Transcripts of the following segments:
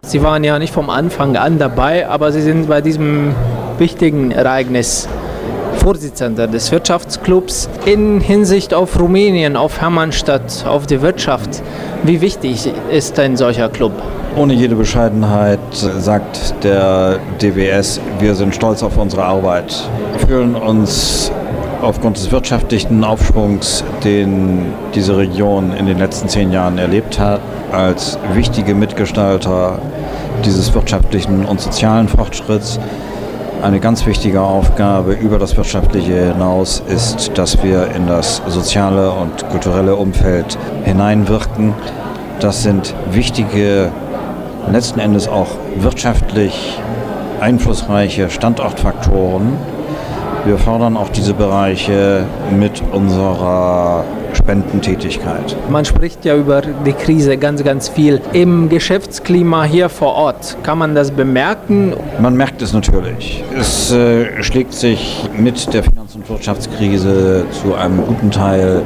Sie waren ja nicht vom Anfang an dabei, aber Sie sind bei diesem wichtigen Ereignis Vorsitzender des Wirtschaftsclubs. In Hinsicht auf Rumänien, auf Hermannstadt, auf die Wirtschaft, wie wichtig ist ein solcher Club? Ohne jede Bescheidenheit sagt der DWS, wir sind stolz auf unsere Arbeit. Wir fühlen uns aufgrund des wirtschaftlichen Aufschwungs, den diese Region in den letzten 10 Jahren erlebt hat, als wichtige Mitgestalter dieses wirtschaftlichen und sozialen Fortschritts. Eine ganz wichtige Aufgabe über das Wirtschaftliche hinaus ist, dass wir in das soziale und kulturelle Umfeld hineinwirken. Das sind wichtige, letzten Endes auch wirtschaftlich einflussreiche Standortfaktoren. Wir fördern auch diese Bereiche mit unserer Spendentätigkeit. Man spricht ja über die Krise ganz, ganz viel. Im Geschäftsklima hier vor Ort, kann man das bemerken? Man merkt es natürlich. Es schlägt sich mit der Finanz- und Wirtschaftskrise zu einem guten Teil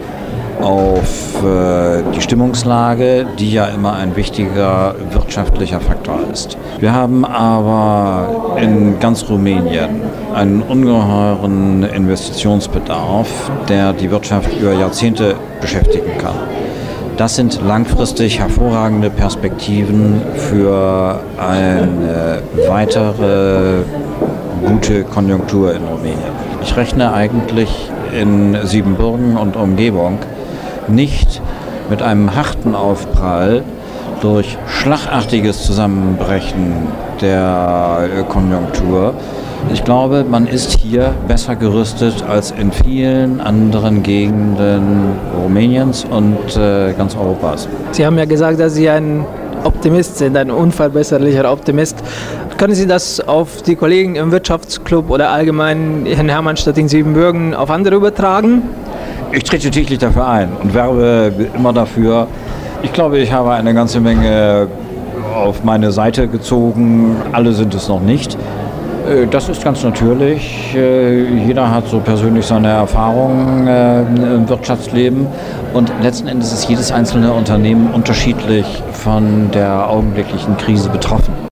auf die Stimmungslage, die ja immer ein wichtiger wirtschaftlicher Faktor ist. Wir haben aber in ganz Rumänien einen ungeheuren Investitionsbedarf, der die Wirtschaft über Jahrzehnte beschäftigen kann. Das sind langfristig hervorragende Perspektiven für eine weitere gute Konjunktur in Rumänien. Ich rechne eigentlich in Siebenbürgen und Umgebung nicht mit einem harten Aufprall durch schlagartiges Zusammenbrechen der Konjunktur. Ich glaube, man ist hier besser gerüstet als in vielen anderen Gegenden Rumäniens und ganz Europas. Sie haben ja gesagt, dass Sie ein Optimist sind, ein unverbesserlicher Optimist. Können Sie das auf die Kollegen im Wirtschaftsclub oder allgemein in Hermannstadt in Siebenbürgen auf andere übertragen? Ich trete täglich dafür ein und werbe immer dafür. Ich glaube, ich habe eine ganze Menge auf meine Seite gezogen. Alle sind es noch nicht. Das ist ganz natürlich. Jeder hat so persönlich seine Erfahrungen im Wirtschaftsleben und letzten Endes ist jedes einzelne Unternehmen unterschiedlich von der augenblicklichen Krise betroffen.